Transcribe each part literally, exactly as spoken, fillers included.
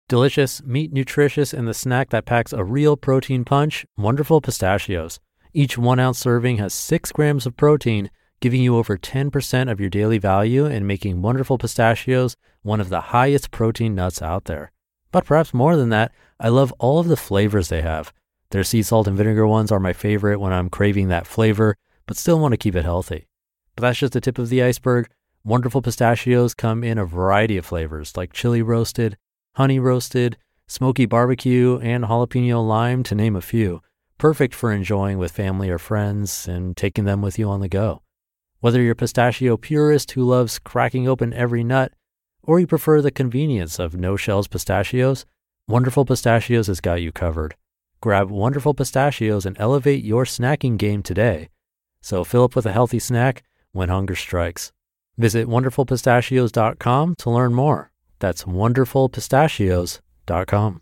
Delicious, meat nutritious, and the snack that packs a real protein punch, Wonderful Pistachios. Each one ounce serving has six grams of protein, giving you over ten percent of your daily value and making Wonderful Pistachios one of the highest protein nuts out there. But perhaps more than that, I love all of the flavors they have. Their sea salt and vinegar ones are my favorite when I'm craving that flavor, but still want to keep it healthy. But that's just the tip of the iceberg. Wonderful Pistachios come in a variety of flavors like chili roasted, honey roasted, smoky barbecue, and jalapeno lime, to name a few. Perfect for enjoying with family or friends and taking them with you on the go. Whether you're a pistachio purist who loves cracking open every nut, or you prefer the convenience of no-shells pistachios, Wonderful Pistachios has got you covered. Grab Wonderful Pistachios and elevate your snacking game today. So fill up with a healthy snack when hunger strikes. Visit wonderful pistachios dot com to learn more. That's wonderful pistachios dot com.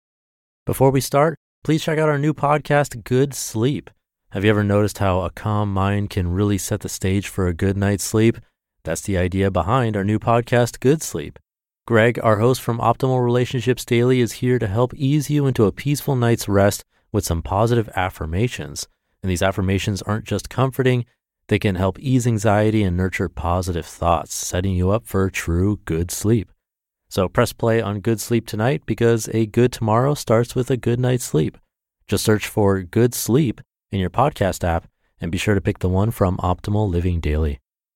Before we start, please check out our new podcast, Good Sleep. Have you ever noticed how a calm mind can really set the stage for a good night's sleep? That's the idea behind our new podcast, Good Sleep. Greg, our host from Optimal Relationships Daily, is here to help ease you into a peaceful night's rest with some positive affirmations. And these affirmations aren't just comforting, they can help ease anxiety and nurture positive thoughts, setting you up for true good sleep. So press play on Good Sleep tonight because a good tomorrow starts with a good night's sleep. Just search for Good Sleep in your podcast app and be sure to pick the one from Optimal Living Daily.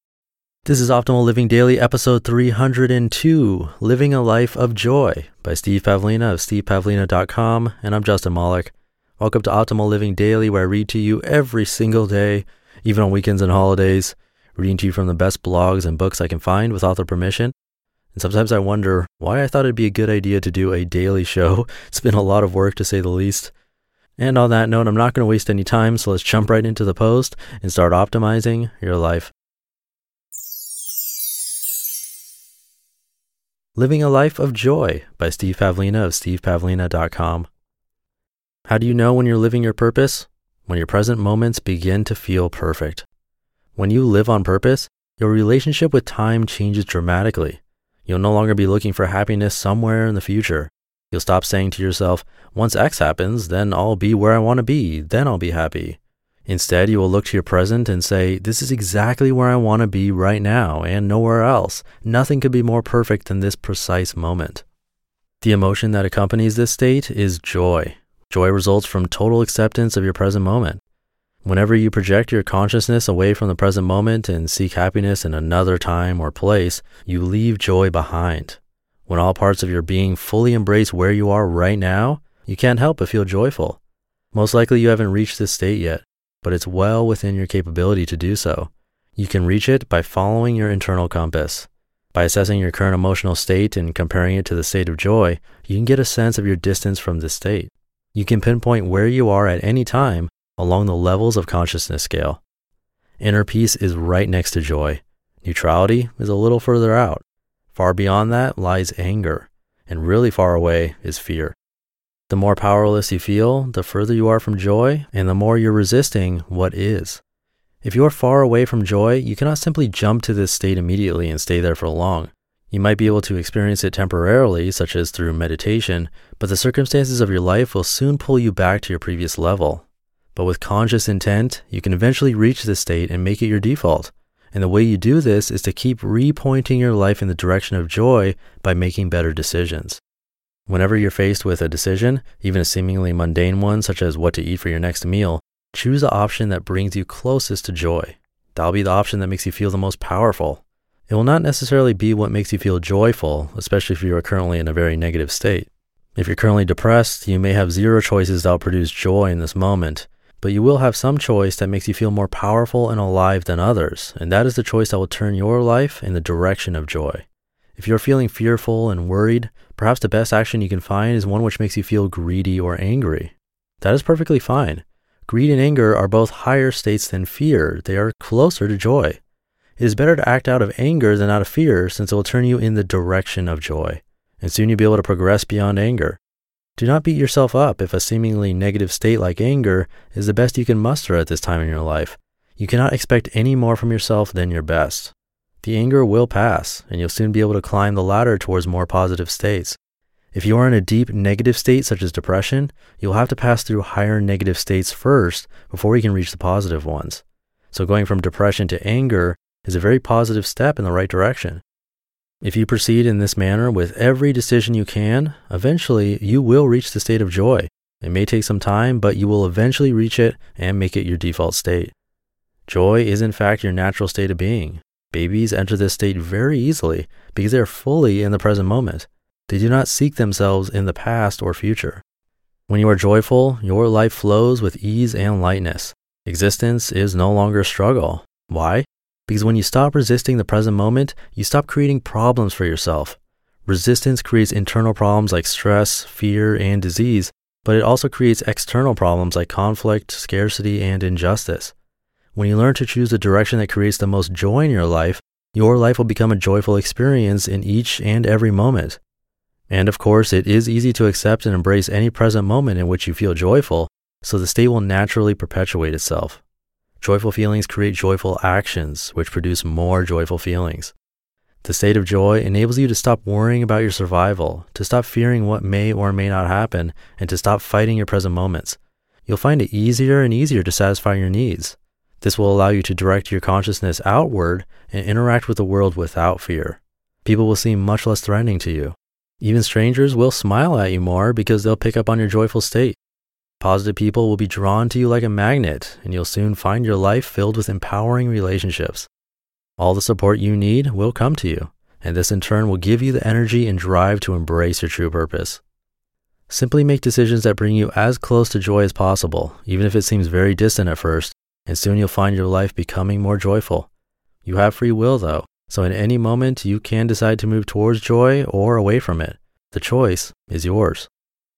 This is Optimal Living Daily, episode three hundred two, Living a Life of Joy by Steve Pavlina of steve pavlina dot com, and I'm Justin Malik. Welcome to Optimal Living Daily, where I read to you every single day, even on weekends and holidays, reading to you from the best blogs and books I can find with author permission. And sometimes I wonder why I thought it'd be a good idea to do a daily show. It's been a lot of work, to say the least. And on that note, I'm not going to waste any time, so let's jump right into the post and start optimizing your life. Living a Life of Joy by Steve Pavlina of steve pavlina dot com. How do you know when you're living your purpose? When your present moments begin to feel perfect. When you live on purpose, your relationship with time changes dramatically. You'll no longer be looking for happiness somewhere in the future. You'll stop saying to yourself, once X happens, then I'll be where I want to be, then I'll be happy. Instead, you will look to your present and say, this is exactly where I want to be right now and nowhere else. Nothing could be more perfect than this precise moment. The emotion that accompanies this state is joy. Joy results from total acceptance of your present moment. Whenever you project your consciousness away from the present moment and seek happiness in another time or place, you leave joy behind. When all parts of your being fully embrace where you are right now, you can't help but feel joyful. Most likely you haven't reached this state yet, but it's well within your capability to do so. You can reach it by following your internal compass. By assessing your current emotional state and comparing it to the state of joy, you can get a sense of your distance from this state. You can pinpoint where you are at any time along the levels of consciousness scale. Inner peace is right next to joy. Neutrality is a little further out. Far beyond that lies anger, and really far away is fear. The more powerless you feel, the further you are from joy, and the more you're resisting what is. If you are far away from joy, you cannot simply jump to this state immediately and stay there for long. You might be able to experience it temporarily, such as through meditation, but the circumstances of your life will soon pull you back to your previous level. But with conscious intent, you can eventually reach this state and make it your default. And the way you do this is to keep repointing your life in the direction of joy by making better decisions. Whenever you're faced with a decision, even a seemingly mundane one such as what to eat for your next meal, choose the option that brings you closest to joy. That'll be the option that makes you feel the most powerful. It will not necessarily be what makes you feel joyful, especially if you are currently in a very negative state. If you're currently depressed, you may have zero choices that will produce joy in this moment, but you will have some choice that makes you feel more powerful and alive than others, and that is the choice that will turn your life in the direction of joy. If you're feeling fearful and worried, perhaps the best action you can find is one which makes you feel greedy or angry. That is perfectly fine. Greed and anger are both higher states than fear. They are closer to joy. It is better to act out of anger than out of fear, since it will turn you in the direction of joy, and soon you'll be able to progress beyond anger. Do not beat yourself up if a seemingly negative state like anger is the best you can muster at this time in your life. You cannot expect any more from yourself than your best. The anger will pass, and you'll soon be able to climb the ladder towards more positive states. If you are in a deep negative state such as depression, you'll have to pass through higher negative states first before you can reach the positive ones. So going from depression to anger is a very positive step in the right direction. If you proceed in this manner with every decision you can, eventually you will reach the state of joy. It may take some time, but you will eventually reach it and make it your default state. Joy is in fact your natural state of being. Babies enter this state very easily because they are fully in the present moment. They do not seek themselves in the past or future. When you are joyful, your life flows with ease and lightness. Existence is no longer a struggle. Why? Because when you stop resisting the present moment, you stop creating problems for yourself. Resistance creates internal problems like stress, fear, and disease, but it also creates external problems like conflict, scarcity, and injustice. When you learn to choose the direction that creates the most joy in your life, your life will become a joyful experience in each and every moment. And of course, it is easy to accept and embrace any present moment in which you feel joyful, so the state will naturally perpetuate itself. Joyful feelings create joyful actions, which produce more joyful feelings. The state of joy enables you to stop worrying about your survival, to stop fearing what may or may not happen, and to stop fighting your present moments. You'll find it easier and easier to satisfy your needs. This will allow you to direct your consciousness outward and interact with the world without fear. People will seem much less threatening to you. Even strangers will smile at you more because they'll pick up on your joyful state. Positive people will be drawn to you like a magnet, and you'll soon find your life filled with empowering relationships. All the support you need will come to you, and this in turn will give you the energy and drive to embrace your true purpose. Simply make decisions that bring you as close to joy as possible, even if it seems very distant at first, and soon you'll find your life becoming more joyful. You have free will though, so in any moment you can decide to move towards joy or away from it. The choice is yours.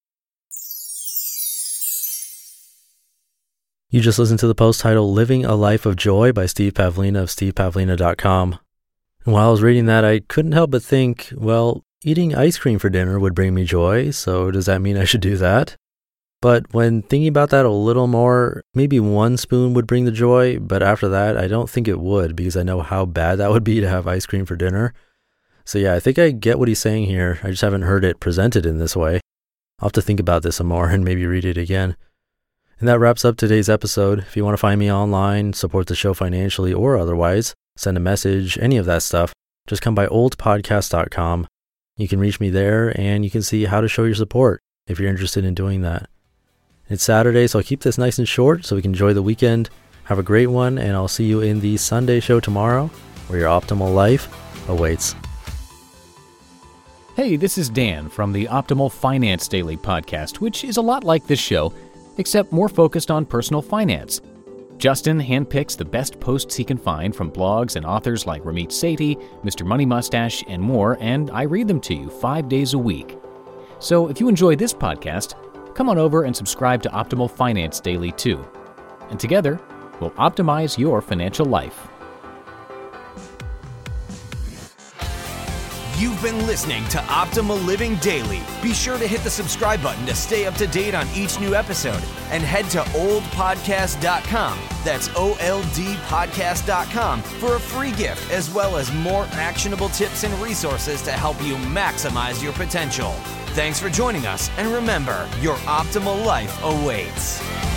You just listened to the post titled Living a Life of Joy by Steve Pavlina of steve pavlina dot com. And while I was reading that, I couldn't help but think, well, eating ice cream for dinner would bring me joy, so does that mean I should do that? But when thinking about that a little more, maybe one spoon would bring the joy, but after that, I don't think it would because I know how bad that would be to have ice cream for dinner. So yeah, I think I get what he's saying here. I just haven't heard it presented in this way. I'll have to think about this some more and maybe read it again. And that wraps up today's episode. If you want to find me online, support the show financially or otherwise, send a message, any of that stuff, just come by old podcast dot com. You can reach me there and you can see how to show your support if you're interested in doing that. It's Saturday, so I'll keep this nice and short so we can enjoy the weekend. Have a great one, and I'll see you in the Sunday show tomorrow, where your optimal life awaits. Hey, this is Dan from the Optimal Finance Daily podcast, which is a lot like this show, except more focused on personal finance. Justin handpicks the best posts he can find from blogs and authors like Ramit Sethi, Mister Money Mustache, and more, and I read them to you five days a week. So if you enjoy this podcast, come on over and subscribe to Optimal Finance Daily too. And together, we'll optimize your financial life. You've been listening to Optimal Living Daily. Be sure to hit the subscribe button to stay up to date on each new episode. And head to old podcast dot com, that's O L D podcast dot com, for a free gift as well as more actionable tips and resources to help you maximize your potential. Thanks for joining us, and remember, your optimal life awaits.